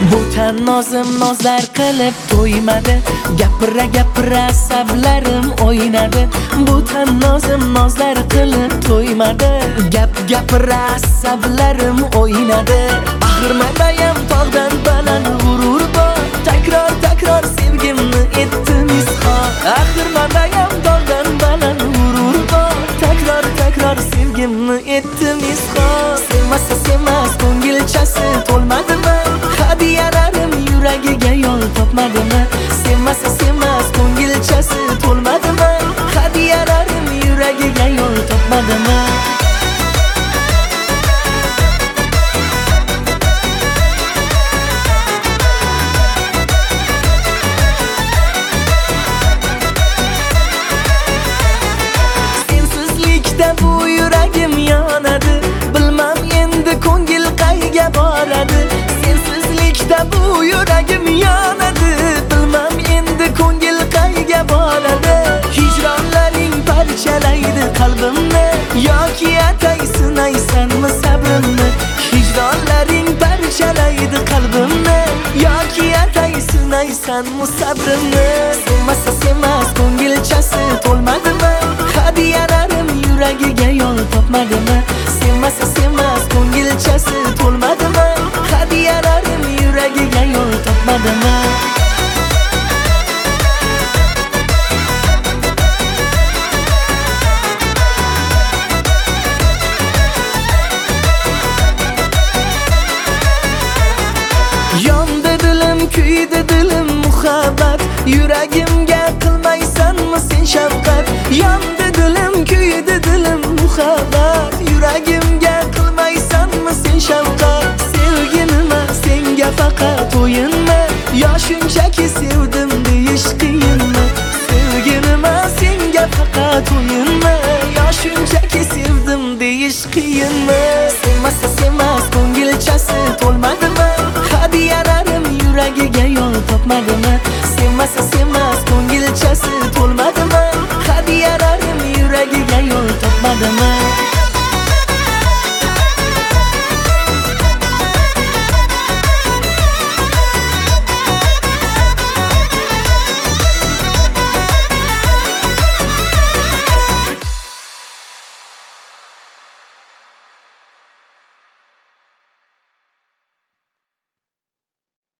Bu tan nozim nozlar qilib to'ymadi, gapira sablarim o'ynadi. Bu tan nozim nozlar qilib to'ymadi, gapira sablarim o'ynadi. Axir mendayam tog'dan baland g'urur bor, takror sevgimni etdim izhor. Axir mendayam tog'dan baland g'urur bor, takror sevgimni etdim izhor. Sevmas ko'ngilchasi to'lmadimi? Hadiyalarim yuragiga yo'l topmadimi? Sevmas ko'ngilchasi to'lmadimi? Hadiyalarim yuragiga yo'l topmadimi? Sensizlikda bu yuragim yonadi, bilmam endi ko'ngil qayga boradi. Sensizlikda bu yuragim yonadi, bilmam endi ko'ngil qayga boradi. Hijronlaring parchalaydi qalbimni, yoki atay sinaysanmi sabrimni? Hijronlaring parchalaydi qalbimni, yoki atay sinaysanmi sabrimni? Sevmas ko'ngilchasi to'lmadimi? Hadiyalarim yuragiga yo'l topmadimi? Sevmas ko'ngilchasi to'lmadimi? Hadiyalarim yuragiga yo'l topmadimi? Yondi dilim, kuydi dilim muhabbat, yuragimga qilmaysanmi sen shafqat? Yondi dilim, kuydi dilim muhabbat, yuragimga qilmaysanmi sen shafqat? Sevgi nima senga faqat o'yinmi, yo shunchaki sevdim deyish qiyinmi? Sevgi nima senga faqat o'yinmi, yo shunchaki sevdim deyish qiyinmi? Sevmas ko'ngilchasi to'lmadimi? Hadiyalarim yuragiga yo'l topmadimi? Sevmas